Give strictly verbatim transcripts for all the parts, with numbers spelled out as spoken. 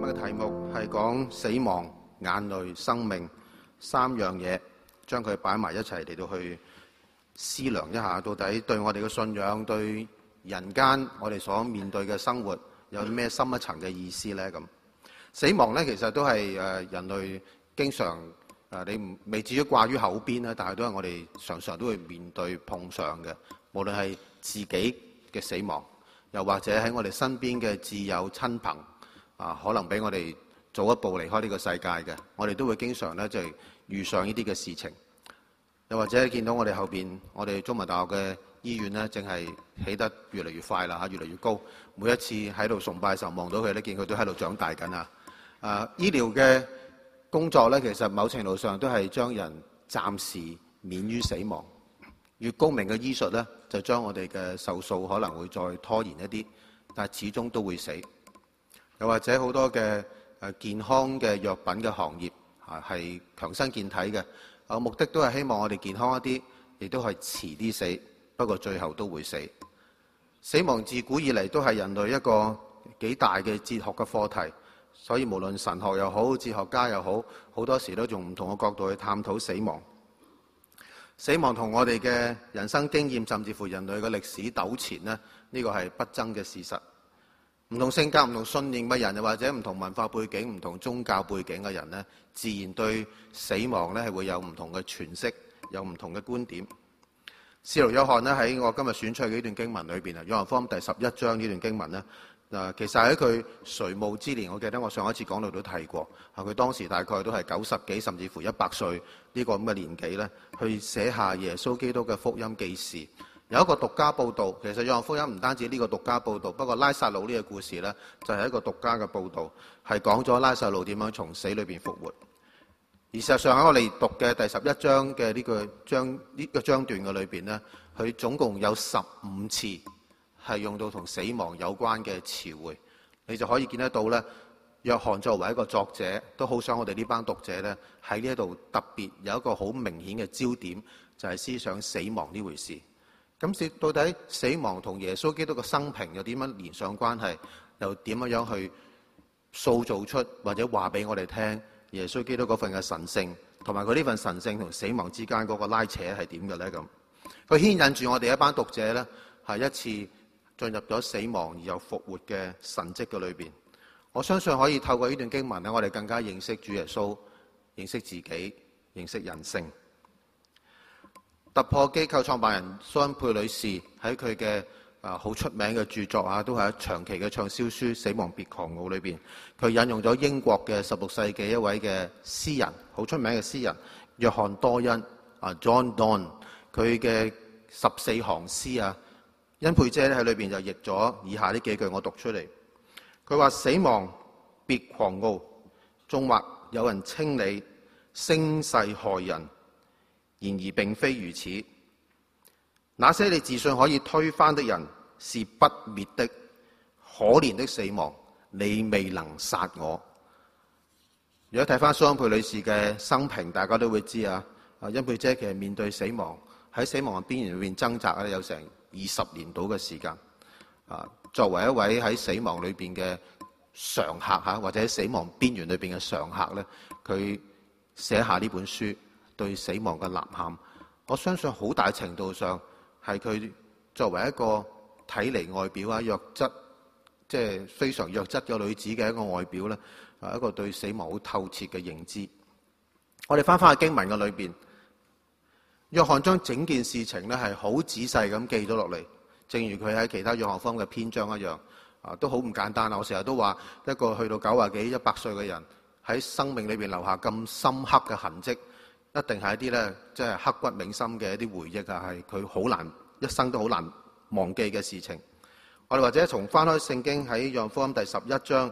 日嘅題目係講死亡、眼淚、生命三樣嘢，將佢擺埋一齊嚟到去思量一下，到底對我哋嘅信仰、對人間我哋所面對嘅生活有咩深一層嘅意思呢？咁死亡呢，其實都係誒人類經常誒你唔未至於掛於口邊啦，但係都係我哋常常都會面對碰上嘅，無論係自己嘅死亡，又或者喺我哋身邊嘅摯友親朋啊，可能比我哋早一步離開呢個世界嘅，我哋都會經常咧就係遇上呢啲嘅事情。又或者見到我哋後邊，我哋中文大學嘅醫院咧，正係起得越嚟越快啦嚇，越嚟越高。每一次喺度崇拜嘅時候望到佢咧，見佢都喺度長大緊啊！啊，醫療嘅工作咧，其實某程度上都係將人暫時免於死亡。越高明嘅醫術咧，就將我哋嘅壽數可能會再拖延一啲，但係始終都會死。又或者好多嘅誒健康嘅藥品嘅行業啊，係強身健體嘅，啊目的都係希望我哋健康一啲，亦都係遲啲死，不過最後都會死。死亡自古以嚟都係人類一個幾大嘅哲學嘅課題，所以無論神學又好，哲學家又好，好多時都用唔同嘅角度去探討死亡。死亡同我哋嘅人生經驗，甚至乎人類嘅歷史糾纏呢，呢個係不爭嘅事實。唔同性格、唔同信念嘅人，又或者唔同文化背景、唔同宗教背景嘅人呢，自然對死亡呢係會有唔同嘅詮釋，有唔同嘅觀點。使徒約翰呢，喺我今日選出嘅呢段經文裏邊啊，約翰福音第十一章呢段經文呢，嗱其實喺佢垂暮之年，我記得我上一次講到都提過，啊佢當時大概都係九十幾甚至乎一百歲呢個咁嘅年紀呢，去寫下耶穌基督嘅福音記事。有一個獨家報導，其實約翰福音唔單止呢個獨家報導，不過拉撒路呢個故事呢，就係一個獨家嘅報導，係講咗拉撒路點樣從死裏邊復活。而事實上喺我哋讀嘅第十一章嘅呢個章呢個章段嘅裏邊呢，佢總共有十五次係用到同死亡有關嘅詞彙，你就可以見得到呢，約翰作為一個作者，都好想我哋呢班讀者呢，喺呢一度特別有一個好明顯嘅焦點，就係思想死亡呢回事。咁到底死亡同耶穌基督嘅生平又點樣連上關係？又點樣樣去塑造出或者話俾我哋聽耶穌基督嗰份嘅神性，同埋佢呢份神性同死亡之間嗰個拉扯係點嘅咧？咁佢牽引住我哋一班讀者咧，係一次進入咗死亡而又復活嘅神蹟嘅裏邊。我相信可以透過呢段經文咧，我哋更加認識主耶穌，認識自己，認識人性。突破機構創辦人蘇恩佩女士喺佢嘅啊好出名嘅著作啊，都係長期嘅暢銷書《死亡別狂傲》裏邊，佢引用咗英國嘅十六世紀一位嘅詩人，好出名嘅詩人約翰多恩啊 John Donne， 佢嘅十四行詩啊，恩佩姐咧喺裏邊就譯咗以下呢幾句，我讀出嚟。佢話：死亡別狂傲，縱或有人稱你聲勢害人，然而並非如此。那些你自信可以推翻的人是不滅的，可憐的死亡，你未能殺我。如果睇翻蘇恩佩女士嘅生平，大家都會知啊。啊，恩佩姐其實面對死亡，喺死亡嘅邊緣裏面掙扎咧，有成二十年到嘅時間。啊，作為一位喺死亡裏邊嘅常客嚇，或者喺死亡邊緣裏邊嘅常客咧，佢寫下呢本書對死亡嘅吶喊，我相信好大程度上係佢作為一個睇嚟外表啊弱質，即係非常弱質嘅女子嘅一個外表咧，啊一個對死亡好透徹嘅認知。我哋翻返去經文嘅裏邊，約翰將整件事情咧係好仔細咁記咗落嚟，正如佢喺其他約翰福音嘅篇章一樣，啊都好唔簡單啊！我成日都話一個去到九啊幾、一百歲嘅人喺生命裏邊留下咁深刻嘅痕跡，一定係一啲咧，即係刻骨銘心嘅一啲回憶啊，係佢好難一生都好難忘記嘅事情。我哋或者從翻開聖經喺約翰福音第十一章，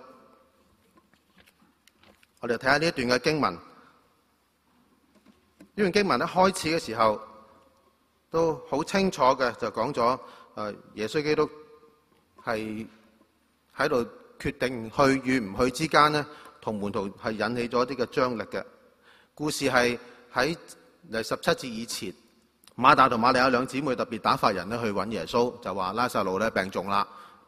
我哋睇下呢一段嘅經文。呢段經文一開始嘅時候都好清楚嘅，就講咗誒耶穌基督係喺度決定去與唔去之間呢，同門徒係引起咗一啲嘅張力嘅。故事係喺第十七節以前，馬大同馬利亞兩姊妹特別打發人咧去揾耶穌，就話拉撒路咧病重啦，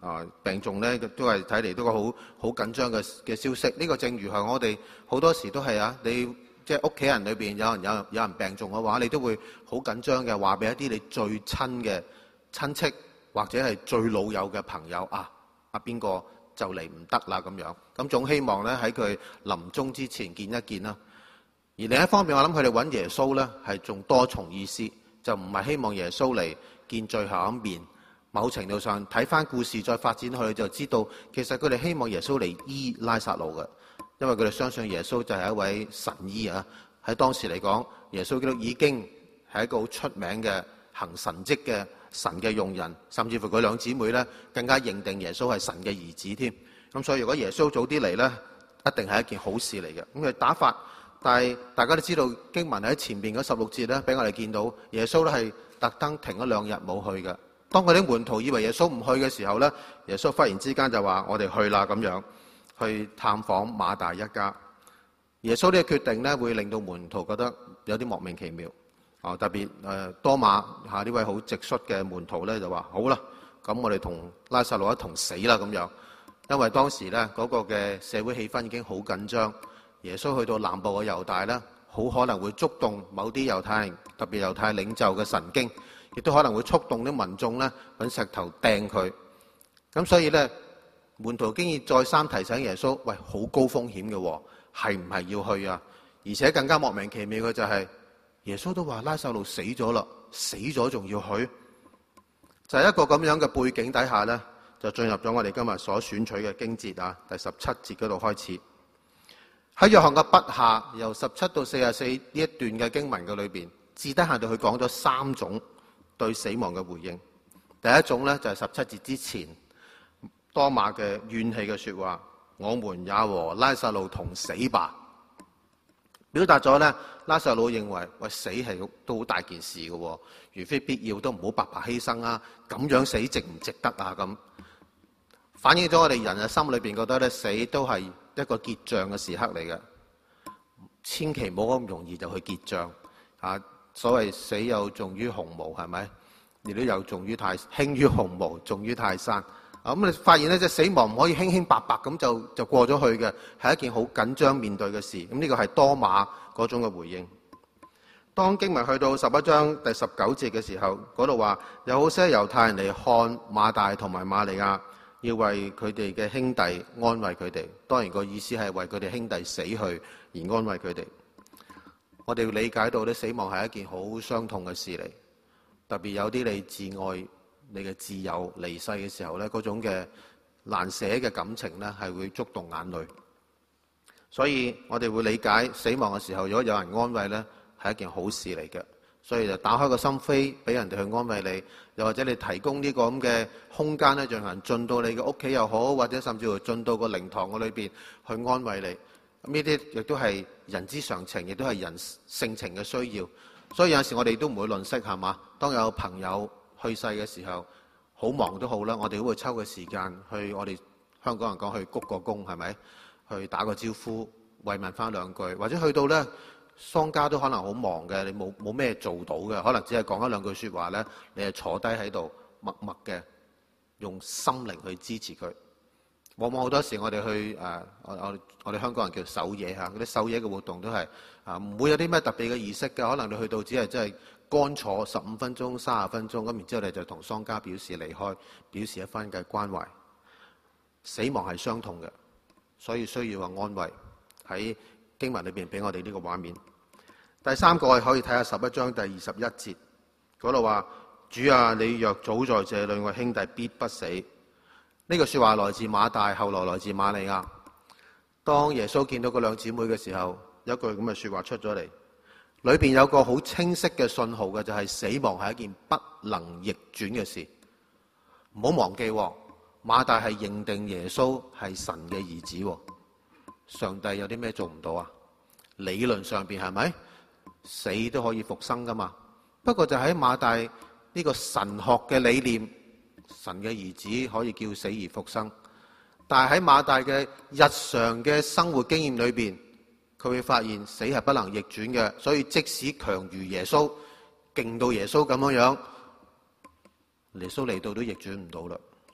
啊病重咧，都係睇嚟都個好好緊張嘅嘅消息。呢、這個正如係我哋好多時都係啊，你即係屋企人裏邊有人有有人病重嘅話，你都會好緊張嘅，話俾一啲你最親嘅親戚或者係最老友嘅朋友啊，啊邊個就嚟唔得啦咁樣。咁總希望咧喺佢臨終之前見一見啦。而另一方面，我諗佢哋揾耶穌咧係仲多重意思，就唔係希望耶穌嚟見最後一面。某程度上睇翻故事再發展去，就知道其實佢哋希望耶穌嚟醫拉撒路嘅，因為佢哋相信耶穌就係一位神醫啊。喺當時嚟講，耶穌基督已經係一個好出名嘅行神蹟嘅神嘅用人，甚至乎佢兩姊妹咧更加認定耶穌係神嘅兒子添。咁所以如果耶穌早啲嚟咧，一定係一件好事嚟嘅。咁佢打發，但係大家都知道經文喺前面嗰十六節咧，俾我哋見到耶穌咧係特登停咗兩日冇去嘅。當佢啲門徒以為耶穌唔去嘅時候咧，耶穌忽然之間就話：我哋去啦咁樣，去探訪馬大一家。耶穌呢個決定咧，會令到門徒覺得有啲莫名其妙。啊，特別誒多馬嚇呢位好直率嘅門徒咧，就話：好啦，咁我哋同拉撒路一同死啦咁樣。因為當時咧嗰個嘅社會氣氛已經好緊張，耶穌去到南部嘅猶大咧，好可能會觸動某啲猶太人，特別猶太領袖嘅神經。亦都可能會觸動啲民眾咧揾石頭掟佢，咁所以咧門徒經已再三提醒耶穌：喂，好高風險嘅喎，係唔係要去啊？而且更加莫名其妙嘅就係、是、耶穌都話拉撒路死咗啦，死咗仲要去，就係、是、一個咁樣嘅背景底下咧，就進入咗我哋今日所選取嘅經節啊，第十七節嗰度開始。喺約翰嘅筆下，由十七到四十四呢一段嘅經文嘅裏邊，至低限度佢講咗三種對死亡嘅回應。第一種咧就係十七節之前多馬嘅怨氣嘅說話，我們也和拉撒路同死吧，表達咗咧拉撒路認為喂，死係都好大件事嘅，如非必要都唔好白白犧牲啊，咁樣死值唔值得啊？咁反映咗我哋人嘅心裏邊覺得咧，死都係一個結賬嘅時刻嚟嘅，千祈唔好咁容易就去結賬啊！所謂死有重於鴻毛，係咪？亦都有重於泰，輕於鴻毛，重於泰山。啊，咁你發現咧，即係死亡唔可以輕輕白白咁就就過咗去嘅，係一件好緊張面對嘅事。咁呢個係多馬嗰種嘅回應。當經文去到十一章第十九節嘅時候，嗰度話有好些猶太人嚟看馬大同埋馬利亞，要為佢哋嘅兄弟安慰佢哋。當然個意思係為佢哋兄弟死去而安慰佢哋。我哋要理解到咧，死亡係一件好傷痛嘅事嚟，特別有啲你摯愛、你嘅摯友離世嘅時候咧，嗰種嘅難捨嘅感情咧，係會觸動眼淚。所以我哋會理解死亡嘅時候，如果有人安慰咧，係一件好事嚟嘅。所以就打開個心扉，俾人哋去安慰你，又或者你提供呢個咁嘅空間咧，讓人進到你嘅屋企又好，或者甚至乎進到個靈堂嘅裏邊去安慰你。咁呢啲亦都係人之常情，亦都係人性情嘅需要。所以有陣時我哋都唔會吝嗇，係嘛？當有朋友去世嘅時候，好忙都好啦，我哋都會抽個時間去，我哋香港人講去鞠個躬，係咪？去打個招呼，慰問翻兩句，或者去到咧喪家都可能好忙嘅，你冇冇咩做到嘅，可能只係講一兩句説話咧，你係坐低喺度默默嘅用心靈去支持佢。往往好多時我哋去誒、呃，我我我哋香港人叫守夜嚇，嗰啲守夜嘅活動都係啊，唔會有啲咩特別嘅儀式嘅，可能你去到只係真係乾坐十五分鐘、三十分鐘，咁然之後你就同喪家表示離開，表示一番嘅關懷。死亡係傷痛嘅，所以需要話安慰。喺經文裏邊俾我哋呢個畫面。第三個係可以睇下十一章第二十一節嗰度話：主啊，你若早在這裏，我兄弟必不死。呢個說話來自馬大，後來來自馬利亞。當耶穌見到嗰兩姊妹嘅時候，有一句咁嘅說話出咗嚟，裏邊有個好清晰嘅信號嘅，就係死亡係一件不能逆轉嘅事。唔好忘記，馬大係認定耶穌係神嘅兒子。上帝有啲咩做唔到啊？理論上邊係咪死都可以復生噶嘛？不過就喺馬大呢個神學嘅理念，神嘅兒子可以叫死而復生，但係喺馬大嘅日常嘅生活經驗裏邊，佢會發現死係不能逆轉嘅。所以即使強如耶穌，勁到耶穌咁樣樣，耶穌嚟到都逆轉唔到啦。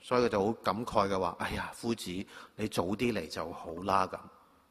所以佢就好感慨嘅話：哎呀，夫子，你早啲嚟就好啦咁。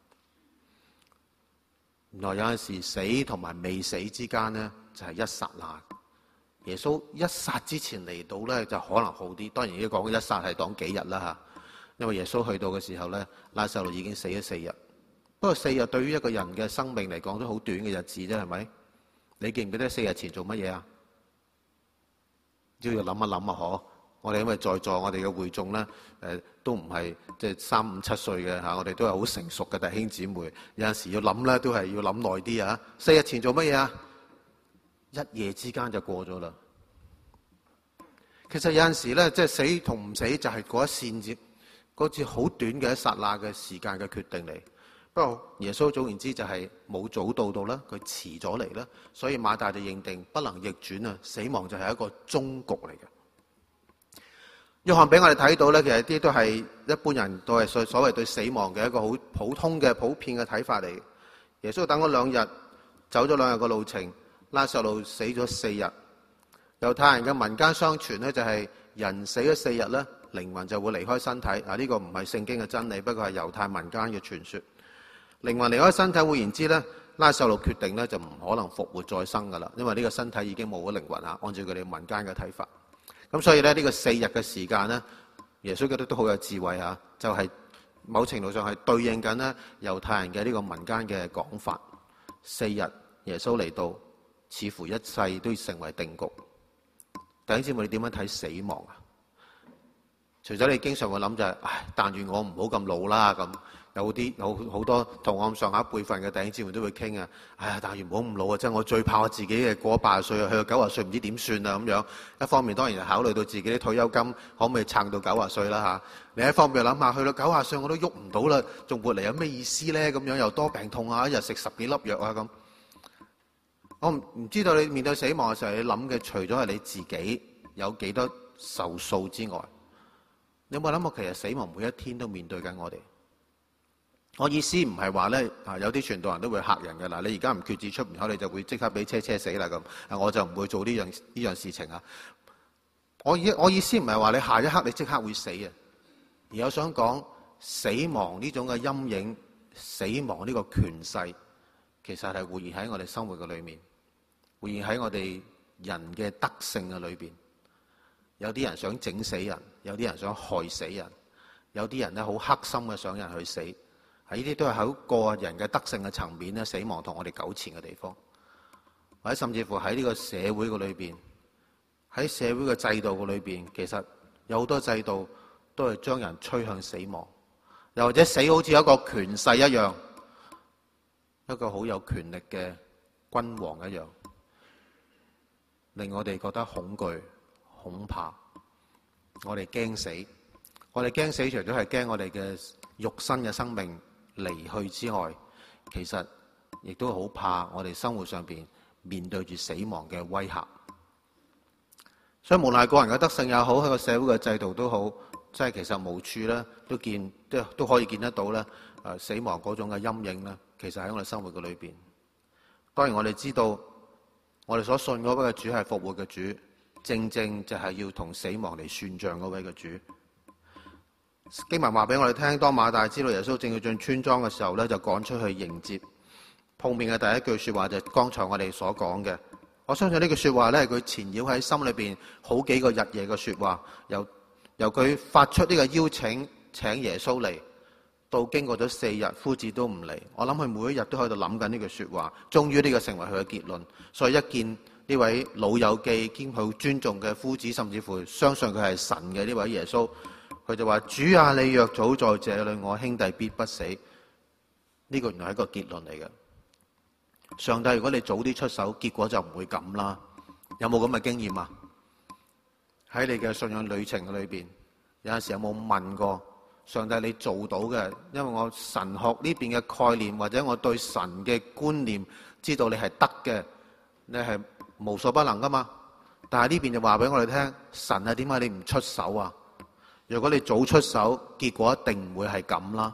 原來有陣時死同埋未死之間呢，就係一剎那。耶穌一剎之前嚟到呢，就可能好啲。當然，而家講一剎係講幾日啦嚇，因為耶穌去到嘅時候呢，拉撒路已經死咗四日。不過四日對於一個人嘅生命嚟講都好短嘅日子啫，係咪？你記唔記得四日前做乜嘢啊？都要諗一諗啊！嗬，我哋因為在座我哋嘅會眾咧，誒都唔係即係三五七歲嘅嚇，我哋都係好成熟嘅弟兄姊妹。有陣時要諗咧，都係要諗耐啲啊！四日前做乜嘢啊？一夜之間就過咗啦。其實有陣時咧，即係死同唔死就係嗰一線之嗰次好短嘅一剎那嘅時間嘅決定嚟。不過耶穌總言之就係冇早到到啦，佢遲咗嚟啦，所以馬大就認定不能逆轉啊，死亡就係一個終局嚟嘅。約翰俾我哋睇到咧，其實啲都係一般人都係所所謂對死亡嘅一個好普通嘅普遍嘅睇法嚟。耶穌等咗兩日，走咗兩日嘅路程，拉撒路死咗四日。猶太人嘅民間相傳咧，就係人死咗四日咧，靈魂就會離開身體。啊，呢個唔係聖經嘅真理，不過係猶太民間嘅傳說。靈魂離開身體，換言之咧，拉撒路決定咧就唔可能復活再生噶啦，因為呢個身體已經冇咗靈魂啊。按照佢哋民間嘅睇法，咁所以咧呢個四日嘅時間咧，耶穌覺得都好有智慧嚇，就係某程度上係對應緊咧猶太人嘅呢個民間嘅講法。四日耶穌嚟到，似乎一切都成為定局。弟兄姊妹，你點樣睇死亡啊？除咗你經常會諗就係，唉，但願我唔好咁老啦咁。有啲有好多同我咁上下輩份嘅弟兄姊妹都會傾啊，哎呀，但願唔好咁老啊！真係我最怕我自己嘅過八十歲啊，去到九十歲唔知點算啊咁樣。一方面當然係考慮到自己啲退休金可唔可以撐到九十歲啦嚇。另一方面諗下，去到九十歲我都喐唔到啦，仲活嚟有咩意思咧？咁樣又多病痛啊，一日食十幾粒藥啊咁。我唔唔知道你面對死亡嘅時候，你諗嘅除咗係你自己有幾多壽數之外，你有冇諗過其實死亡每一天都面對緊我哋？我意思唔係話咧，啊有啲傳道人都會嚇人嘅嗱，你而家唔決志出門口，你就會即刻俾車車死啦咁。啊，我就唔會做呢樣呢樣事情啊。我意我意思唔係話你下一刻你即刻會死啊，而我想講死亡呢種嘅陰影，死亡呢個權勢，其實係活現喺我哋生活嘅裏面，活現喺我哋人嘅德性嘅裏邊。有啲人想整死人，有啲人想害死人，有啲人咧好黑心嘅想人去死。喺呢啲都係喺個人嘅德性嘅層面咧，死亡同我哋糾纏嘅地方，或者甚至乎喺呢個社會嘅裏邊，喺社會嘅制度嘅裏邊，其實有好多制度都係將人趨向死亡，又或者死好似一個權勢一樣，一個好有權力嘅君王一樣，令我哋覺得恐懼、恐怕，我哋驚死，我哋驚死，除咗係驚我哋嘅肉身嘅生命離去之外，其實亦都好怕我哋生活上邊面對住死亡嘅威嚇。所以無論係個人嘅德性也好，喺個社會嘅制度都好，即係其實無處咧都見都都可以見得到咧。誒，死亡嗰種嘅陰影咧，其實喺我哋生活嘅裏邊。當然我哋知道，我哋所信嗰位嘅主係復活嘅主，正正就係要同死亡嚟算賬嗰位嘅主。經文話俾我哋聽，當馬大知道耶穌正要進村莊嘅時候咧，就趕出去迎接。碰面嘅第一句說話就係剛才我哋所講嘅。我相信呢句說話咧係佢纏繞喺心裏邊好幾個日夜嘅說話，由由佢發出呢個邀請請耶穌嚟，到經過咗四日夫子都唔嚟。我諗佢每一日都喺度諗緊呢句說話，終於呢個成為佢嘅結論。所以一見呢位老友記兼好尊重嘅夫子，甚至乎相信佢係神嘅呢位耶穌，佢就話：主啊，你若早在這裏，我兄弟必不死。呢個原來係一個結論嚟嘅。上帝，如果你早啲出手，結果就唔會咁啦。有冇咁嘅經驗啊？喺你嘅信仰旅程嘅裏邊，有陣時有冇問過上帝你做到嘅？因為我神學呢邊嘅概念，或者我對神嘅觀念，知道你係得嘅，你係無所不能噶嘛。但係呢邊就話俾我哋聽，神啊，點解你唔出手啊？如果你早出手，結果一定唔會係咁啦。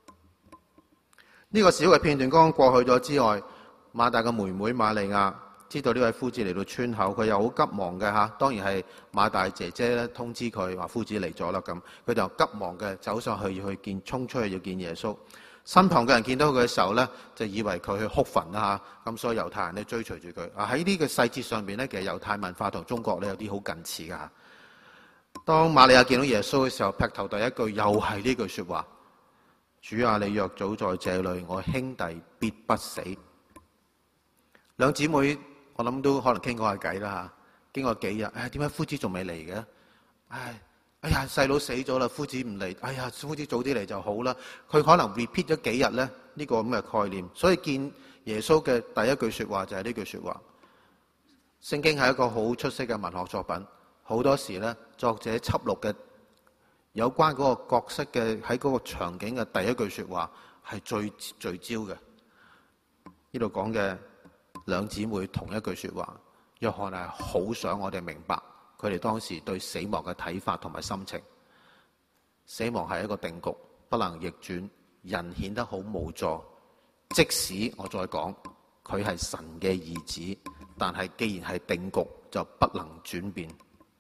呢個小嘅片段剛剛過去咗之外，馬大嘅妹妹瑪利亞知道呢位夫子嚟到村口，佢又好急忙嘅嚇，當然係馬大姐姐咧通知佢話夫子嚟咗啦咁，佢就急忙嘅走上去要去見，衝出去要見耶穌。身旁嘅人見到佢嘅時候咧，就以為佢去哭墳啦嚇，咁所以猶太人咧追隨住佢。啊喺呢個細節上邊咧，其實猶太文化同中國咧有啲好近似㗎嚇。當瑪利亞見到耶穌嘅時候，劈頭第一句又係呢句説話：主啊，你若早在這裡，我兄弟必不死。兩姊妹我諗都可能傾過下偈啦嚇，經過幾日，唉點解夫子仲未嚟嘅？唉。哎呀，細佬死咗啦，夫子唔嚟。哎呀，夫子早啲嚟就好啦。佢可能 repeat 咗幾日咧，呢個咁嘅概念。所以見耶穌嘅第一句説話就係呢句説話。聖經係一個好出色嘅文學作品，好多時咧作者輯錄嘅有關嗰個角色嘅喺嗰個場景嘅第一句説話係最聚焦嘅。呢度講嘅兩姊妹同一句説話，約翰係好想我哋明白佢哋當時對死亡嘅睇法同埋心情。死亡係一個定局，不能逆轉，人顯得好無助。即使我再講佢係神嘅兒子，但係既然係定局，就不能轉變。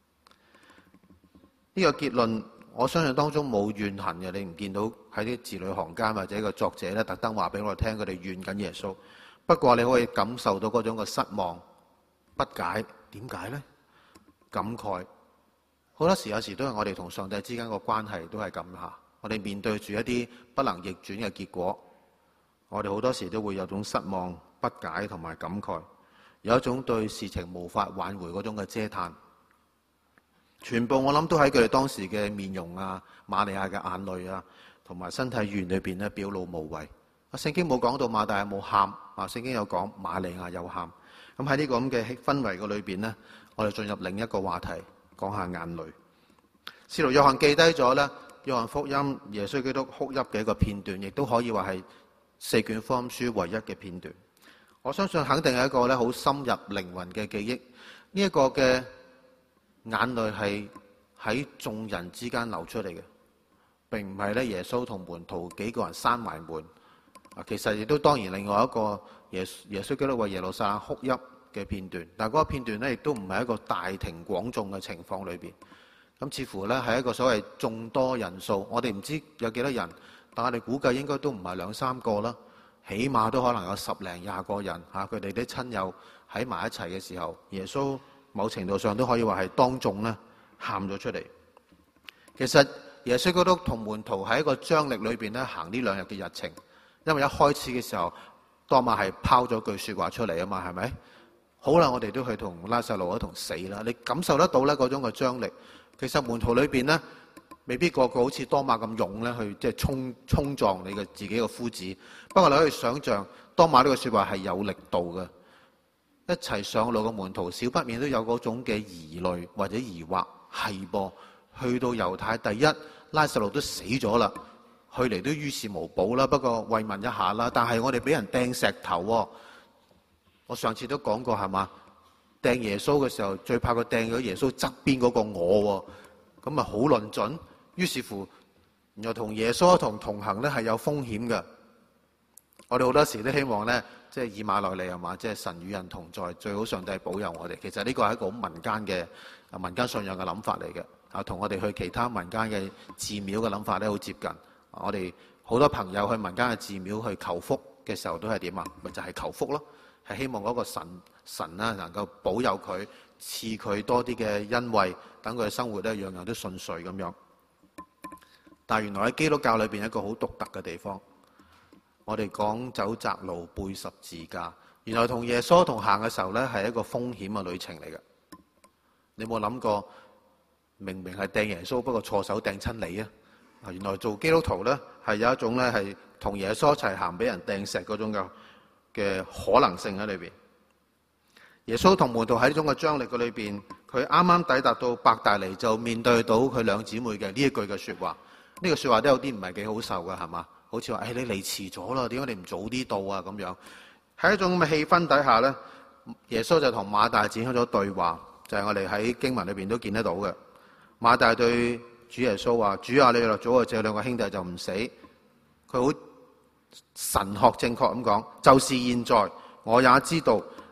呢個結論我相信當中冇怨恨嘅，你唔見到喺啲字裏行間或者個作者咧特登話俾我哋聽佢哋怨緊耶穌。不過你可以感受到嗰種嘅失望、不解，點解呢？感慨，好多時有時都係我哋同上帝之間個關係都係咁下。我哋面對住一啲不能逆轉嘅結果，我哋好多時都會有種失望、不解同埋感慨，有一種對事情無法挽回嗰種嘅嗟嘆。全部我諗都喺佢哋當時嘅面容啊、瑪利亞嘅眼淚啊，同埋身體語言裏邊咧表露無遺。啊，聖經冇講到馬大有冇喊，啊，聖經有講瑪利亞有喊。咁喺呢個咁嘅氛圍嘅裏邊呢，我哋進入另一個話題，講下眼淚。使徒約翰記低咗咧，約翰福音耶穌基督哭泣嘅一個片段，亦都可以話係四卷福音書唯一嘅片段。我相信肯定係一個咧好深入靈魂嘅記憶。呢一個嘅眼淚係喺眾人之間流出嚟嘅，並唔係咧耶穌同門徒幾個人閂埋門。啊，其實亦都當然另外一個耶耶穌基督為耶路撒冷哭泣嘅片段，但係嗰個片段咧亦都唔係一個大庭廣眾嘅情況裏邊。咁似乎咧係一個所謂眾多人數，我哋唔知有幾多人，但我哋估計應該都唔係兩三個啦，起碼都可能有十零廿個人嚇。佢哋啲親友喺埋一齊嘅時候，耶穌某程度上都可以話係當眾咧喊咗出嚟。其實耶穌基督同門徒喺一個張力裏邊咧行呢兩日嘅日程。因為一開始嘅時候，多馬係拋咗句説話出嚟啊嘛，係咪？好啦，我哋都去同拉撒路一同死啦。你感受得到咧嗰種嘅張力。其實門徒裏邊咧，未必個個好似多馬咁勇咧，去即係衝衝撞你嘅自己嘅夫子。不過你可以想像，多馬呢個説話係有力度嘅。一齊上路嘅門徒，少不免都有嗰種嘅疑慮或者疑惑。係噃，去到猶太第一，拉撒路都死咗啦。去嚟都於事無補啦，不過慰問一下啦。但係我哋俾人掟石頭喎，我上次都講過係嘛？掟耶穌嘅時候，最怕佢掟咗耶穌側邊嗰個我喎，咁啊好論盡。於是乎，然後同耶穌一同同行咧係有風險嘅。我哋好多時都希望咧，即係以馬內利係嘛，即係神與人同在，最好上帝保佑我哋。其實呢個係一個好民間嘅啊民間信仰嘅諗法嚟嘅，啊同我哋去其他民間嘅寺廟嘅諗法咧好接近。我哋好多朋友去民間嘅寺廟去求福嘅時候都係點啊？咪就係求福咯，係希望嗰個神神啦能夠保佑佢，賜佢多啲嘅恩惠，等佢嘅生活咧樣樣都順遂咁樣。但係原來喺基督教裏邊一個好獨特嘅地方，我哋講走窄路背十字架，原來同耶穌同行嘅時候咧係一個風險嘅旅程嚟嘅。你有冇諗過，明明係掟耶穌，不過錯手掟親你啊？原來做基督徒咧係有一種咧係同耶穌一齊行，俾人掟石嗰種嘅嘅可能性喺裏邊。耶穌同門徒喺呢種嘅張力嘅裏邊，佢啱啱抵達到伯大尼，就面對到佢兩姊妹嘅呢一句嘅説話。呢個説話都有啲唔係幾好受嘅，係嘛？好似話誒你嚟遲咗啦，點解你唔早啲到啊？咁樣喺一種咁嘅氣氛底下咧，耶穌就同馬大展開咗對話，就係我哋喺經文裏邊都見得到嘅。馬大對主耶穌話：主啊，你若早啊，這兩個兄弟就唔死。佢好神學正確咁講，就是現在，我也知道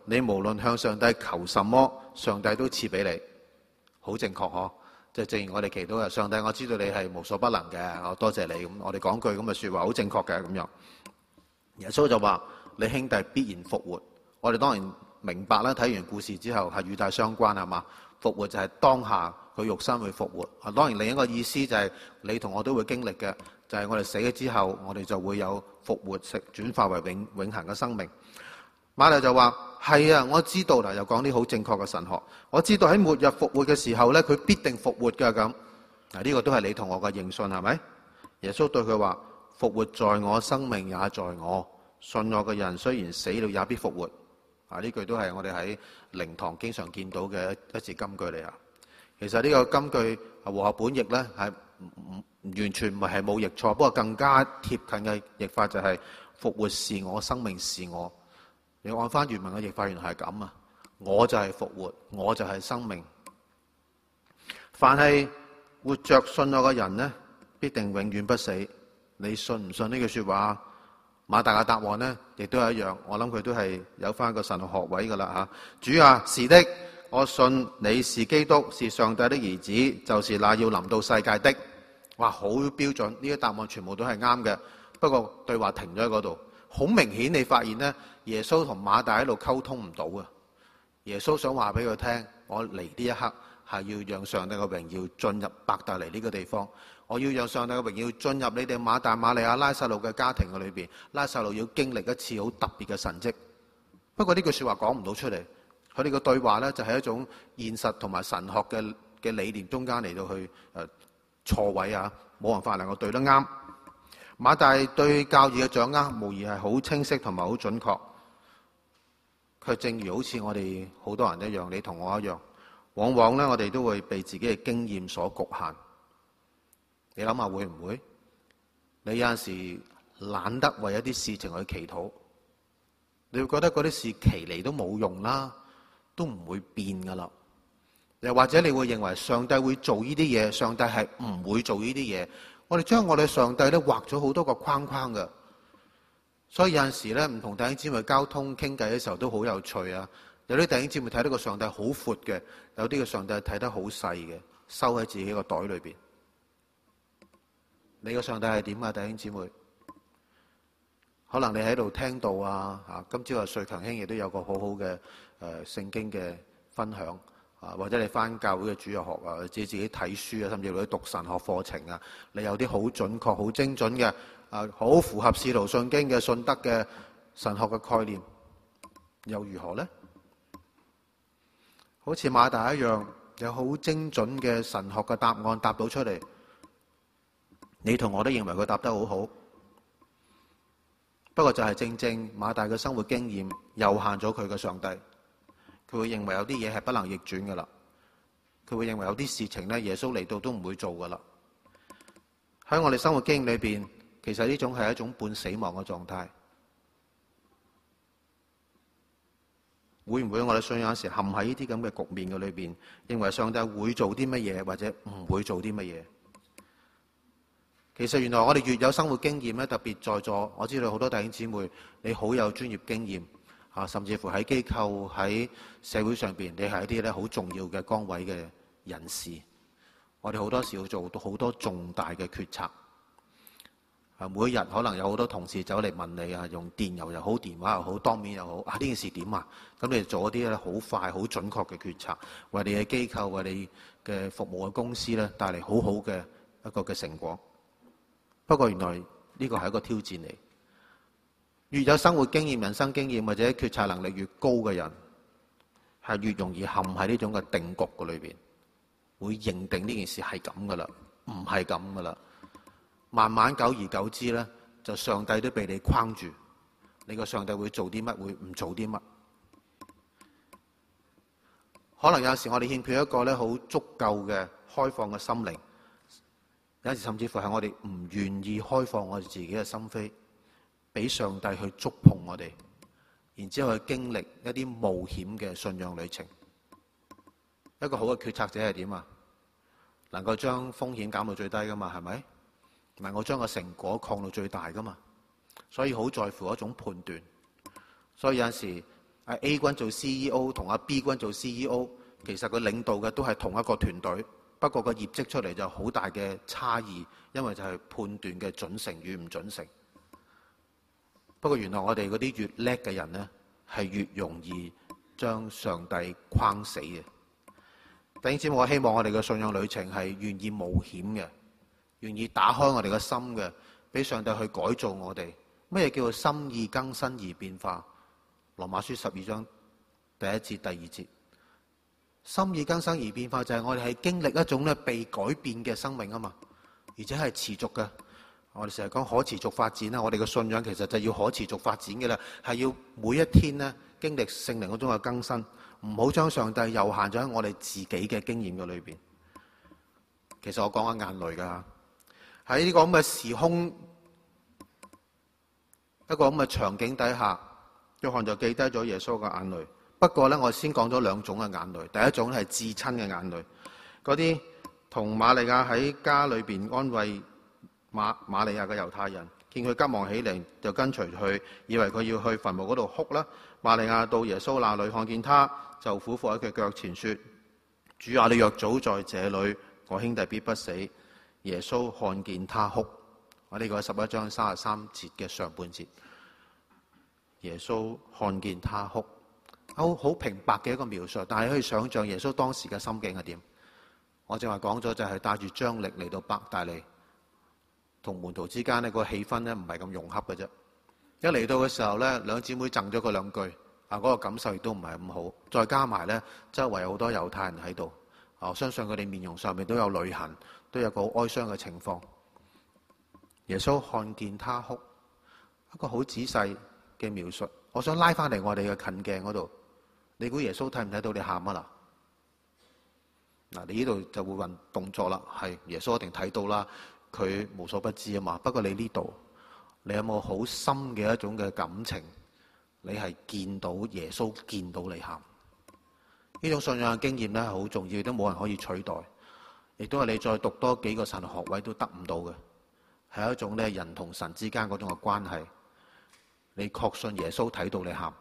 你無論向上帝求什麼，上帝都賜俾你，好正確嗬。就正如我哋祈禱嘅，上帝我知道你係無所不能嘅，我多謝你。咁我哋講句咁嘅說話，好正確嘅咁樣。耶穌就話：你兄弟必然復活。我哋當然明白啦，睇完故事之後係與大相關係嘛？復活就係當下佢肉身會復活。啊，當然另一個意思就係你同我都會經歷嘅，就係我哋死咗之後，我哋就會有復活，食轉化為永永恆嘅生命。馬太就話：係啊，我知道啦，又講啲好正確嘅神學。我知道喺末日復活嘅時候咧，佢必定復活㗎咁。嗱，呢個都係你同我嘅認信係咪？耶穌對佢話：復活在我，生命也在我。信我嘅人雖然死了，也必復活。啊，呢句都係我哋喺靈堂經常見到嘅一節金句嚟啊。其實呢個金句和合本譯咧係唔完全唔係係冇譯錯，不過更加貼近嘅譯法就係復活是我，生命是我。你按翻原文嘅譯法，原來係咁啊！我就係復活，我就係生命。凡係活着信我嘅人呢，必定永遠不死。你信唔信呢句說話？馬大嘅答案呢，亦都係一樣。我諗佢都係有翻個神學學位噶啦吓。主啊，是的，我信你是基督，是上帝的兒子，就是那要臨到世界的。哇，好標準，呢啲答案全部都係啱嘅。不過對話停咗喺嗰度。好明顯，你發現呢，耶穌同馬大喺度溝通唔到啊！耶穌想話俾佢聽，我嚟呢一刻係要讓上帝嘅榮耀進入伯大尼呢個地方，我要讓上帝嘅榮耀進入你哋馬大、馬利亞、拉撒路嘅家庭嘅裏邊，拉撒路要經歷一次好特別嘅神蹟。不過呢句說話講唔到出嚟，佢哋嘅對話呢，就係一種現實同埋神學嘅嘅理念中間嚟到去誒錯位啊，冇辦法能夠對得啱。馬大對教義嘅掌握無疑係好清晰同埋好準確，卻正如好似我哋好多人一樣，你同我一樣，往往咧我哋都會被自己嘅經驗所局限。你諗下會唔會？你有陣時懶得為一啲事情去祈禱，你會覺得嗰啲事祈嚟都冇用啦，都唔會變噶啦。又或者你會認為上帝會做呢啲嘢，上帝係唔會做呢啲嘢。我哋將我哋上帝咧畫咗好多個框框嘅，所以有陣時咧唔同弟兄姊妹交通傾偈嘅時候都好有趣啊！有啲弟兄姊妹睇到個上帝好闊嘅，有啲個上帝睇得好細嘅，收喺自己個袋裏邊。你個上帝係點啊，弟兄姊妹？可能你喺度聽到啊，啊，今朝阿瑞強兄亦都有個好好嘅誒聖經嘅分享。啊，或者你翻教會嘅主日學啊，自己自己睇書啊，甚至乎讀神學課程啊，你有啲好準確、好精準嘅啊，好符合使徒信經嘅信德嘅神學嘅概念，又如何呢？好似馬大一樣，有好精準嘅神學嘅答案答到出嚟，你同我都認為佢答得好好。不過就係正正馬大嘅生活經驗有限咗佢嘅上帝。佢會認為有啲嘢係不能逆轉噶啦，佢會認為有啲事情咧，耶穌嚟到都唔會做噶啦。喺我哋生活經驗裏邊，其實呢種係一種半死亡嘅狀態。會唔會我哋信仰時陷喺呢啲咁嘅局面嘅裏邊，認為上帝會做啲乜嘢，或者唔會做啲乜嘢？其實原來我哋越有生活經驗咧，特別在座，我知道好多弟兄姊妹你好有專業經驗。啊，甚至乎喺機構、喺社會上邊，你係一啲咧好重要嘅崗位嘅人士。我哋好多時要做到好多重大嘅決策。啊，每一日可能有好多同事走嚟問你啊，用電郵又好、電話又好、當面又好，啊呢件事點啊？咁你做一啲咧好快、好準確嘅決策，為你嘅機構、為你嘅服務嘅公司咧帶嚟好好嘅一個嘅成果。不過原來呢個係一個挑戰嚟。越有生活經驗、人生經驗或者決策能力越高嘅人，係越容易陷喺呢種嘅定局嘅裏邊，會認定呢件事係咁噶啦，唔係咁噶啦。慢慢久而久之咧，就上帝都被你框住，你個上帝會做啲乜，會唔做啲乜？可能有時我哋欠缺一個咧好足夠嘅開放嘅心靈，有時甚至乎係我哋唔願意開放我哋自己嘅心扉。俾上帝去觸碰我哋，然之後去經歷一啲冒險嘅信仰旅程。一個好嘅決策者係點啊？能夠將風險減到最低噶嘛？係咪？能夠將個成果擴到最大噶嘛？所以好在乎一種判斷。所以有陣時 A 君做 C E O 同阿 B 君做 C E O， 其實佢領導嘅都係同一個團隊，不過個業績出嚟就好大嘅差異，因為就係判斷嘅準成與唔準成。不過原來我哋嗰啲越叻嘅人呢，係越容易將上帝框死嘅。弟兄姊妹，我希望我哋嘅信仰旅程係願意冒險嘅，願意打開我哋嘅心嘅，俾上帝去改造我哋。乜嘢叫做心意更新而變化？羅馬書十二章第一節、第二節，心意更新而變化就係我哋係經歷一種咧被改變嘅生命啊嘛，而且係持續嘅。我哋成日講可持續發展啦，我哋嘅信仰其實就要可持續發展嘅啦，係要每一天咧經歷聖靈嗰種嘅更新，唔好將上帝又限咗喺我哋自己嘅經驗嘅裏邊。其實我講緊眼淚㗎，喺呢個咁嘅時空一個咁嘅場景底下，約翰就記低咗耶穌嘅眼淚。不過咧，我先講咗兩種嘅眼淚。第一種係至親嘅眼淚，嗰啲同瑪利亞喺家裏邊安慰瑪瑪利亞嘅猶太人，見佢急忙起嚟，就跟隨佢，以為佢要去墳墓嗰度哭啦。瑪利亞到耶穌那裏，看見他，就俯伏喺佢腳前說：主啊，你若早在這裏，我兄弟必不死。耶穌看見他哭。我呢個係十一章三十三節嘅上半節。耶穌看見他哭，好好平白嘅一個描述，但係可以想象耶穌當時嘅心境係點。我正話講咗，就係帶住張力嚟到伯大尼，同門徒之間呢個氣氛呢唔係咁融洽嘅啫。一嚟到嘅時候呢，兩姊妹贈咗佢兩句，啊嗰個感受亦都唔係咁好。再加埋呢，周圍有好多猶太人喺度，我相信佢哋面容上面都有淚痕，都有個好哀傷嘅情況。耶穌看見他哭，一個好仔細嘅描述。我想拉翻嚟我哋嘅近鏡嗰度，你估耶穌睇唔睇到你喊啊？嗱，嗱你呢度就會運動作啦，係耶穌一定睇到啦，佢無所不知啊嘛。不過你呢度，你有冇好深嘅一種嘅感情？你係見到耶穌見到你喊，呢種信仰嘅經驗咧係好重要，都冇人可以取代，亦都係你再讀多幾個神學位都得唔到嘅，係一種咧人同神之間嗰種嘅關係。你確信耶穌睇到你喊？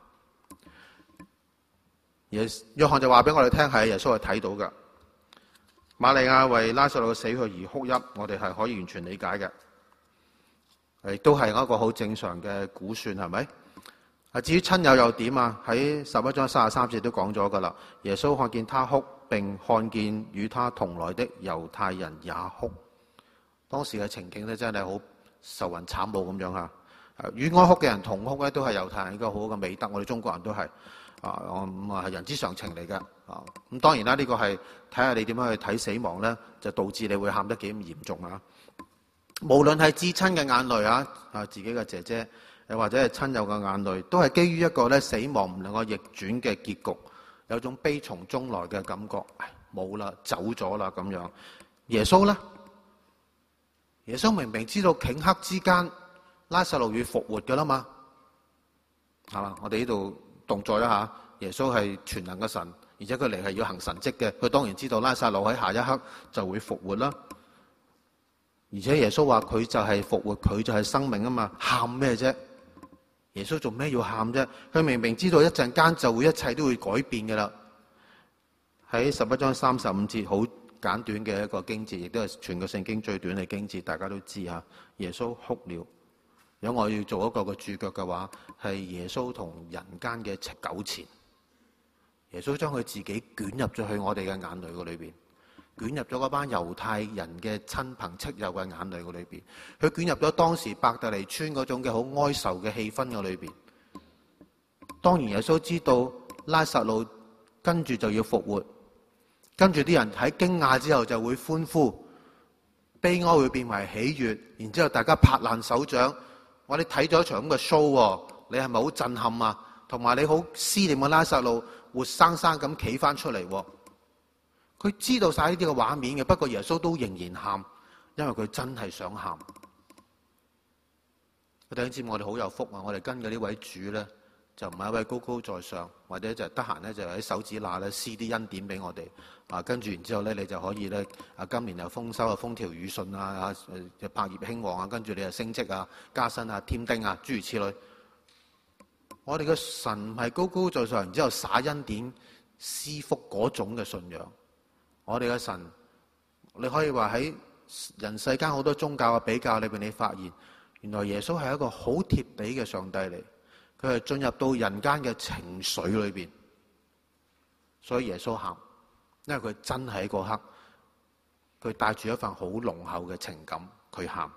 耶約翰就話俾我哋聽，係耶穌係睇到嘅。瑪利亞為拉撒路死去而哭泣，我哋係可以完全理解嘅，亦都係一個好正常嘅估算，係咪？啊，至於親友又點啊？喺十一章三十三節都講咗噶啦。耶穌看見他哭，並看見與他同來的猶太人也哭。當時嘅情景咧，真係好愁雲慘霧咁樣嚇。與哀哭嘅人同哭咧，都係猶太人一個好好嘅美德。我哋中國人都係啊，咁啊係人之常情嚟嘅啊。咁當然啦，呢個係睇下你點樣去睇死亡咧，就導致你會喊得幾咁嚴重啊。無論係至親嘅眼淚啊，啊自己嘅姐姐，又或者係親友嘅眼淚，都係基於一個咧死亡唔能夠逆轉嘅結局，有種悲從中來嘅感覺，冇啦，走咗啦咁樣。耶穌咧，耶穌明明知道頃刻之間拉撒路要復活㗎啦嘛，係嘛？我哋呢度動作一下，耶穌係全能嘅神，而且佢嚟係要行神蹟嘅，佢當然知道拉撒路喺下一刻就會復活啦。而且耶穌話佢就係復活，佢就係生命啊嘛，喊咩啫？耶穌做咩要喊啫？佢明明知道一陣間就會一切都會改變㗎啦。喺十一章三十五節好簡短嘅一個經節，亦都係全個聖經最短嘅經節，大家都知嚇。耶穌哭了。如果我要做一個個注腳嘅話，係耶穌同人間嘅糾纏。耶穌將佢自己捲入咗去我哋嘅眼淚嗰裏邊，捲入咗嗰班猶太人嘅親朋戚友嘅眼淚嗰裏邊，佢捲入咗當時伯特利村嗰種嘅好哀愁嘅氣氛嗰裏邊。當然耶穌知道拉撒路跟住就要復活，跟住啲人喺驚訝之後就會歡呼，悲哀會變為喜悅，然之後大家拍爛手掌。我哋睇咗一場咁嘅 show， 你係咪好震撼啊？同埋你好思念嘅拉撒路活生生咁企翻出嚟。佢知道晒呢啲嘅畫面嘅，不過耶穌都仍然喊，因為佢真係想喊。弟兄姊妹，我哋好有福啊！我哋跟嘅呢位主咧，就唔係一位高高在上，或者就係得閒咧就喺手指罅咧施啲恩典俾我哋啊。跟住然之後咧，你就可以咧啊，今年又豐收啊，風調雨順啊，啊，百業興旺啊，跟住你又升職啊、加薪啊、添丁啊，諸如此類。 我哋嘅神唔係高高在上，然之後灑恩典、施福嗰種嘅信仰。我哋嘅神，你可以話喺人世間好多宗教嘅比較裏邊，你發現原來耶穌係一個好貼地嘅上帝嚟，佢係進入到人間嘅情緒裏邊，所以耶穌喊，因為佢真係喺嗰刻，佢帶住一份好濃厚嘅情感，佢喊。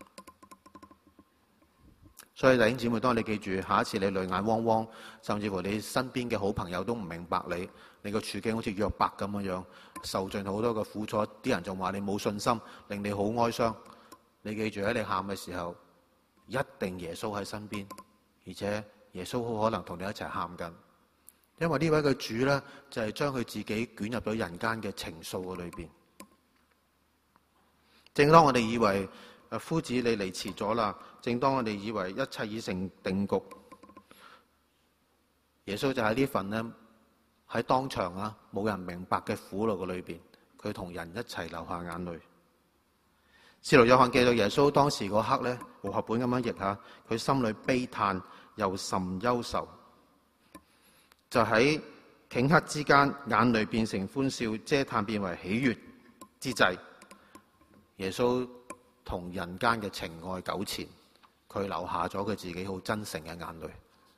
所以弟兄姊妹，當你記住，下一次你淚眼汪汪，甚至乎你身邊嘅好朋友都唔明白你，你個處境好似約伯咁樣樣，受盡好多嘅苦楚，啲人仲話你冇信心，令你好哀傷。你記住喺你喊嘅時候，一定耶穌喺身邊，而且耶穌好可能同你一齊喊緊，因為呢位嘅主呢，就係將佢自己捲入咗人間嘅情愫嘅裏邊。正當我哋以為夫子你嚟遲咗啦，正當我哋以為一切已成定局，耶穌就喺呢份呢，喺當場啊冇人明白嘅苦路嘅裏邊，佢同人一齊流下眼淚。使徒約翰記到耶穌當時嗰刻呢，和合本咁樣譯下，佢心裏悲嘆又甚憂愁，就喺頃刻之間，眼淚變成歡笑，嗟嘆變為喜悅之際，耶穌同人間嘅情愛糾纏，佢流下咗佢自己好真誠嘅眼淚。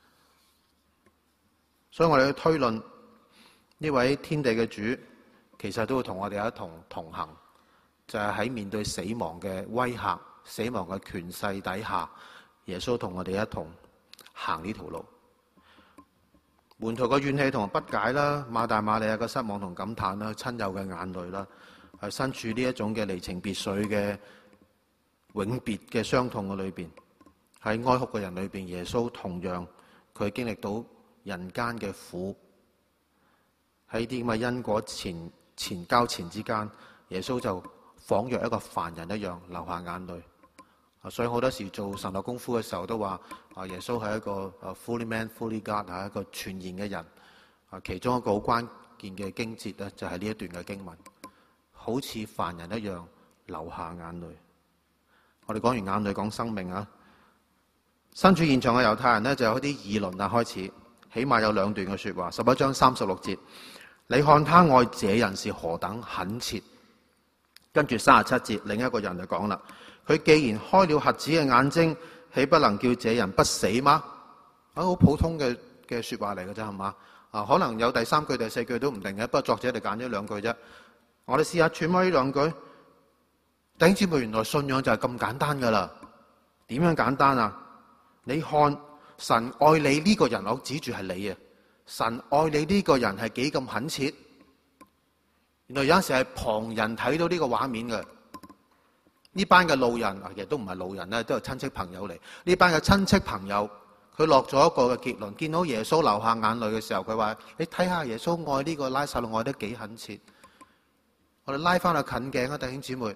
所以我哋去推論呢位天地嘅主，其實都會同我哋一同同行，就係喺面對死亡嘅威嚇、死亡嘅權勢底下，耶穌同我哋一同行呢條路。門徒嘅怨氣同不解啦，馬大馬利亞嘅失望同感嘆啦，親友嘅眼淚啦，係身處呢一種嘅離情別緒嘅永別嘅傷痛嘅裏邊，喺哀哭嘅人裏邊，耶穌同樣佢經歷到人間嘅苦，喺啲咁嘅因果前前交纏之間，耶穌就仿若一個凡人一樣流下眼淚。所以好多時做神學功夫嘅時候都話啊，耶穌係一個 fully man fully God， 係一個全然嘅人。啊，其中一個好關鍵嘅經節咧，就係呢一段嘅經文，好似凡人一樣流下眼淚。我哋講完眼淚，講生命啊！身處現場嘅猶太人呢，就有啲議論啊，開始起碼有兩段嘅說話。十一章三十六節，你看他愛這人是何等懇切。跟住三十七節，另一個人就講啦，佢既然開了瞎子嘅眼睛，豈不能叫這人不死嗎？啊，好普通嘅嘅說話嚟嘅啫，係嘛？啊，可能有第三句、第四句都唔定嘅，不過作者就揀咗兩句啫。我哋試下揣摩呢兩句。弟兄姊妹，原來信仰就係咁簡單噶啦。點樣簡單啊？你看神愛你呢個人，我指住係你啊！神愛你呢個人係幾咁懇切？原來有陣時係旁人睇到呢個畫面嘅。呢班嘅路人，其實都唔係路人咧，都係親戚朋友嚟。呢班嘅親戚朋友，佢落咗一個嘅結論，見到耶穌流下眼淚嘅時候，佢話：你睇下耶穌愛呢個拉撒路愛得幾懇切。我哋拉翻去近鏡啊，弟兄姊妹。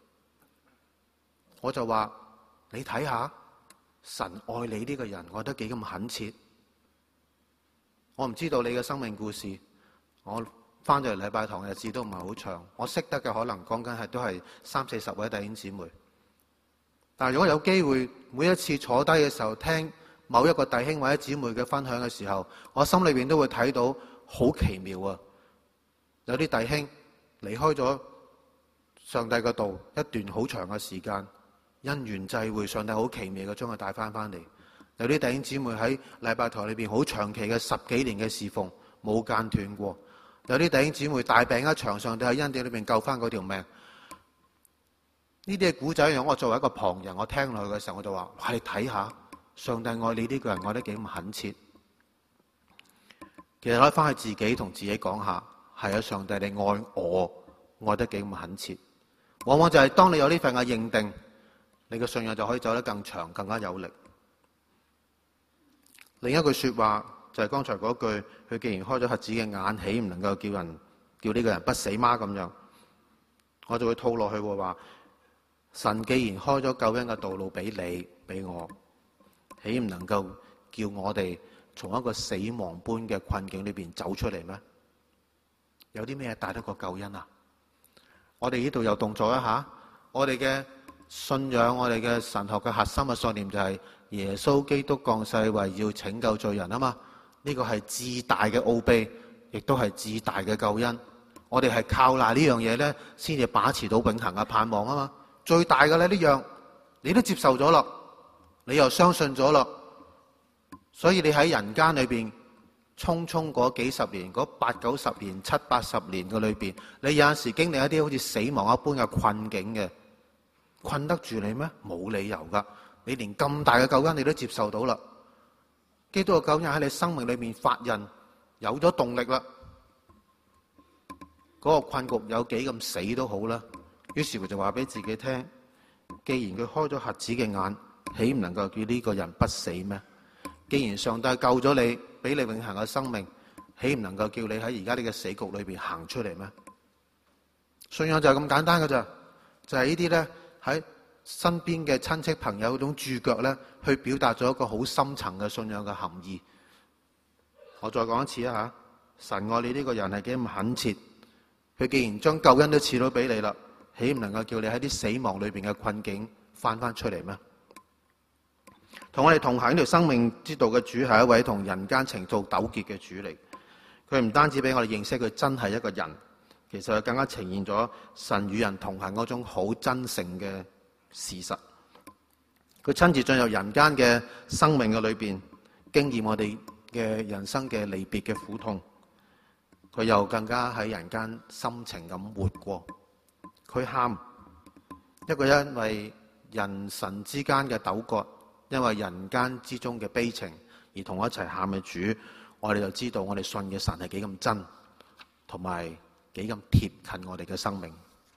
我就話你睇下，神愛你呢個人愛得幾咁懇切。我唔知道你嘅生命故事，我翻咗嚟禮拜堂嘅日子都唔係好長，我識得嘅可能講緊係都係三四十位弟兄姊妹。但係如果有機會每一次坐低嘅時候聽某一個弟兄或者姊妹嘅分享嘅時候，我心裏邊都會睇到好奇妙啊！有啲弟兄離開咗上帝嘅道一段好長嘅時間，因緣際會，上帝好奇妙嘅將佢帶翻翻嚟。有啲弟兄姊妹喺禮拜堂裏邊好長期嘅十幾年嘅侍奉，冇間斷過。有啲弟兄姊妹大病一場，上帝喺恩典裏邊救翻嗰條命。呢啲嘅古仔，我作為一個旁人，我聽落去嘅時候，我就話：你睇下，上帝愛你呢個人愛得幾咁懇切。其實可以翻去自己同自己講下，係啊，上帝你愛我，愛得幾咁懇切。往往就係當你有呢份嘅認定，你嘅信仰就可以走得更長，更加有力。另一句說話就係剛才嗰句，佢既然開咗瞎子嘅眼，豈唔能夠叫人叫呢個人不死嗎？咁樣，我就會套落去話：神既然開咗救恩嘅道路俾你俾我，豈唔能夠叫我哋從一個死亡般嘅困境裏邊走出嚟咩？有啲咩大得過救恩啊？我哋呢度又動作一下，我哋嘅信仰，我哋嘅神學嘅核心嘅信念就係耶穌基督降世為要拯救罪人啊嘛。呢個係至大嘅奧秘，亦都係至大嘅救恩。我哋係靠賴呢樣嘢咧，先至把持到永恆嘅盼望啊嘛。最大嘅咧呢樣，你都接受咗啦，你又相信咗啦，所以你喺人間裏邊匆匆嗰幾十年、嗰八九十年、七八十年嘅裏邊，你有陣時經歷一啲好似死亡一般嘅困境嘅，困得住你咩？冇理由噶。你連咁大嘅救恩你都接受到啦，基督嘅救恩喺你生命裏面發印，有咗動力啦。嗰個困局有幾咁死都好啦，於是佢就話俾自己聽：既然佢開咗瞎子嘅眼，豈唔能夠叫呢個人不死咩？既然上帝救咗你，俾你永恆嘅生命，豈唔能夠叫你喺而家呢個死局裏邊行出嚟咩？信仰就係咁簡單㗎咋，就係呢啲咧喺身邊嘅親戚朋友嗰種注腳咧，去表達咗一個好深層嘅信仰嘅含義。我再講一次啊吓，神愛你呢個人係幾咁懇切，佢既然將救恩都賜到俾你啦，豈唔能夠叫你喺啲死亡裏邊嘅困境翻翻出嚟咩？同我哋同行呢條生命之道嘅主係一位同人間情操糾結嘅主嚟，佢唔單止俾我哋認識佢真係一個人，其實佢更加呈現咗神與人同行嗰種好真誠嘅事實。佢親自進入人間嘅生命嘅裏邊，經驗我哋嘅人生嘅離別嘅苦痛，佢又更加喺人間深情咁活過。佢喊，一個因為人神之間嘅糾葛，因為人間之中嘅悲情而同我一齊喊嘅主，我哋就知道我哋信嘅神係幾咁真，同埋幾咁貼近我哋嘅生命。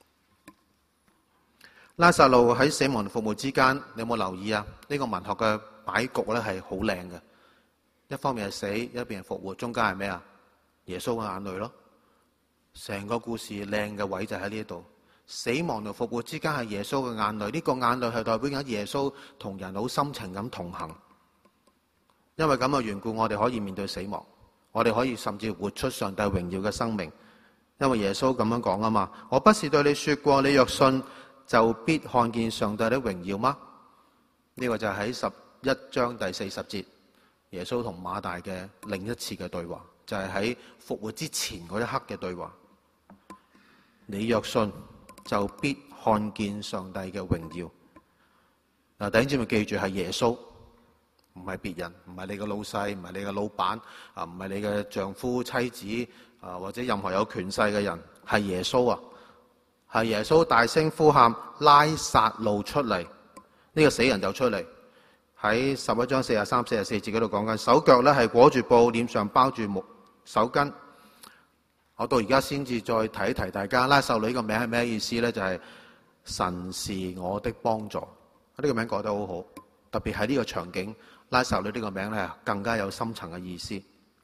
拉撒路喺死亡同復活之間，你有冇留意啊？呢個文學嘅擺局咧係好靚嘅，一方面係死，一邊係復活，中間係咩啊？耶穌嘅眼淚咯。成個故事靚嘅位就喺呢度，死亡同復活之間係耶穌嘅眼淚，呢個眼淚係代表緊耶穌同人好深情咁同行。因為咁嘅緣故，我哋可以面對死亡，我哋可以甚至活出上帝榮耀嘅生命。因為耶穌咁樣講啊嘛，我不是對你說過，你若信就必看見上帝的榮耀嗎？呢個就係喺十一章第四十節，耶穌同馬大嘅另一次嘅對話，就係喺復活之前嗰一刻嘅對話。你若信就必看見上帝嘅榮耀。嗱，弟兄姊妹記住係耶穌，唔係別人，唔係你嘅老細，唔係你嘅老闆，啊，唔係你嘅丈夫、妻子，啊，或者任何有權勢嘅人，係耶穌啊！係耶穌大聲呼喊拉撒路出嚟，呢個死人就出嚟。喺十一章四十三、四十四節嗰度講緊，手腳咧係裹住布，臉上包住木手巾。我到而家先至再提一提大家，拉撒路呢個名係咩意思咧？就係神是我的幫助。呢個名改得好好，特別喺呢個場景，拉撒路呢個名咧更加有深層嘅意思。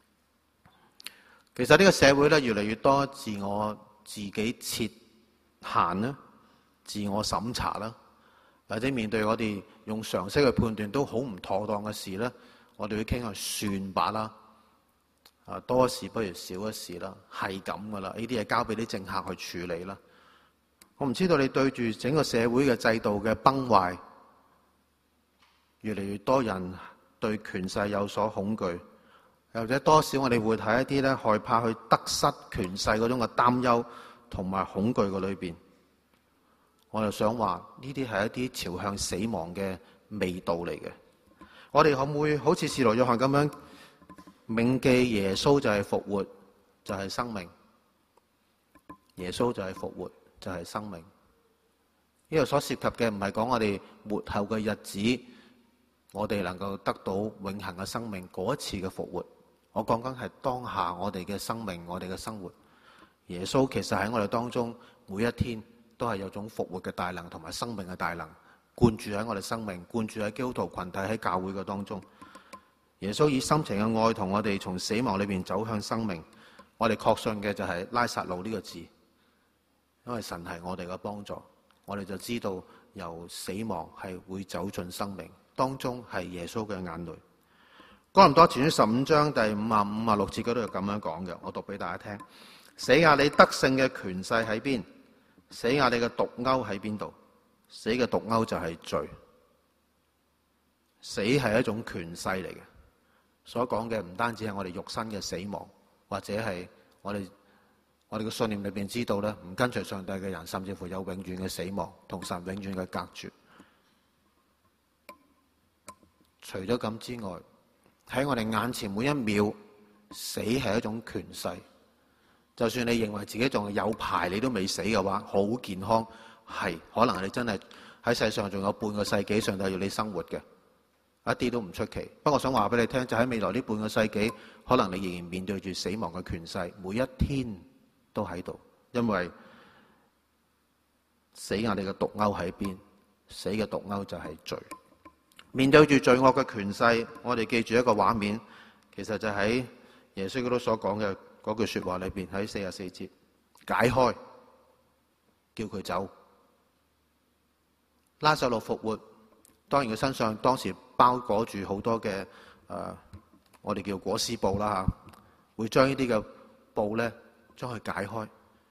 其實呢個社會咧越嚟越多自我自己設限啦，自我審查啦，或者面對我哋用常識去判斷都好唔妥當嘅事咧，我哋會傾向算吧啦，啊，多一事不如少一事啦，係咁噶啦，呢啲嘢交俾啲政客去處理啦。我唔知道你對住整個社會嘅制度嘅崩壞，越嚟越多人對權勢有所恐懼，又或者多少我哋會睇一啲咧害怕去得失權勢嗰種嘅擔憂同埋恐懼嘅裏邊，我就想話呢啲係一啲朝向死亡嘅味道嚟嘅。我哋可唔會好似使徒約翰咁樣銘記耶穌就係復活，就係生命。耶穌就係復活，就係生命。呢度所涉及嘅唔係講我哋末後嘅日子，我哋能夠得到永恆嘅生命嗰一次嘅復活。我講緊係當下我哋嘅生命，我哋嘅生活。耶穌其實喺我哋當中每一天都係有種復活嘅大能同埋生命嘅大能灌注喺我哋生命，灌注喺基督徒群體喺教會嘅當中。耶穌以深情嘅愛同我哋從死亡裏邊走向生命。我哋確信嘅就係拉撒路呢個字，因為神係我哋嘅幫助，我哋就知道由死亡係會走進生命，當中係耶穌嘅眼淚。哥林多前書十五章第五啊五啊六節嗰度咁樣講嘅，我讀俾大家聽。死啊！你得勝嘅權勢喺邊？死啊！你嘅毒鈎喺邊度？死嘅毒鈎就係罪。 死係一種權勢嚟嘅，所講嘅唔單止係我哋肉身嘅死亡，或者係我哋我哋嘅信念裏邊知道咧，唔跟隨上帝嘅人，甚至乎有永遠嘅死亡，同神永遠嘅隔絕。除咗咁之外，喺我哋眼前每一秒，死係一種權勢。就算你認為自己仲有排，你都未死嘅話，好健康，係可能你真係喺世上仲有半個世紀，上帝要你生活嘅，一啲都唔出奇。不過我想話俾你聽，就喺未來呢半個世紀，可能你仍然面對住死亡嘅權勢，每一天都喺度，因為死我哋嘅毒鈎喺邊？死嘅毒鈎就係罪。面對住罪惡嘅權勢，我哋記住一個畫面，其實就喺耶穌基督所講嘅嗰句說話裏邊，喺四十四節，解開，叫佢走。拉撒路復活，當然佢身上當時包裹住好多嘅誒、呃，我哋叫裹屍布啦吓，會將呢啲嘅布咧，將佢解開。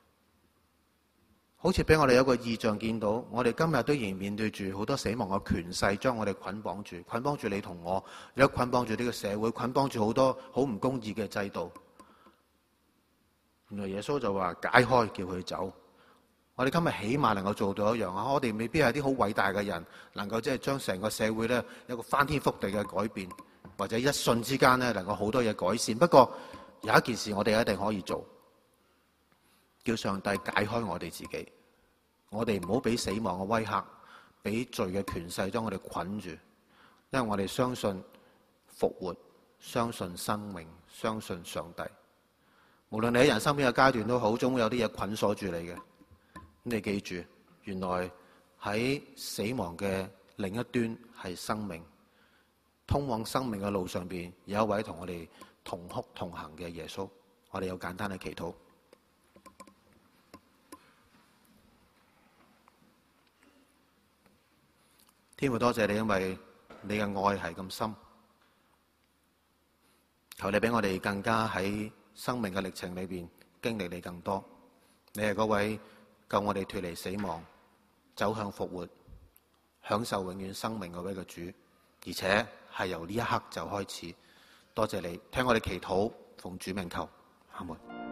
好似俾我哋有一個意象見到，我哋今日都仍然面對住好多死亡嘅權勢，將我哋捆綁住，捆綁住你同我，有捆綁住呢個社會，捆綁住好多好唔公義嘅制度。原來耶穌就話解開，叫佢走。我哋今日起碼能夠做到一樣啊！我哋未必係啲好偉大嘅人，能夠即係將成個社會咧有個翻天覆地嘅改變，或者一瞬之間咧能夠好多嘢改善。不過有一件事我哋一定可以做。叫上帝解開我哋自己，我哋唔好俾死亡嘅威嚇，俾罪嘅權勢將我哋捆住，因為我哋相信復活，相信生命，相信上帝。無論你喺人生邊個階段都好，總會有啲嘢捆鎖住你嘅。咁你記住，原來喺死亡嘅另一端係生命，通往生命嘅路上邊有一位同我哋同哭同行嘅耶穌。我哋有簡單嘅祈禱。天父，多謝你，因為你嘅愛係咁深，求你俾我哋更加喺生命嘅歷程裏邊經歷你更多。你係嗰位救我哋脫離死亡、走向復活、享受永遠生命嗰位嘅主，而且係由呢一刻就開始。多謝你聽我哋祈禱，奉主名求，阿門。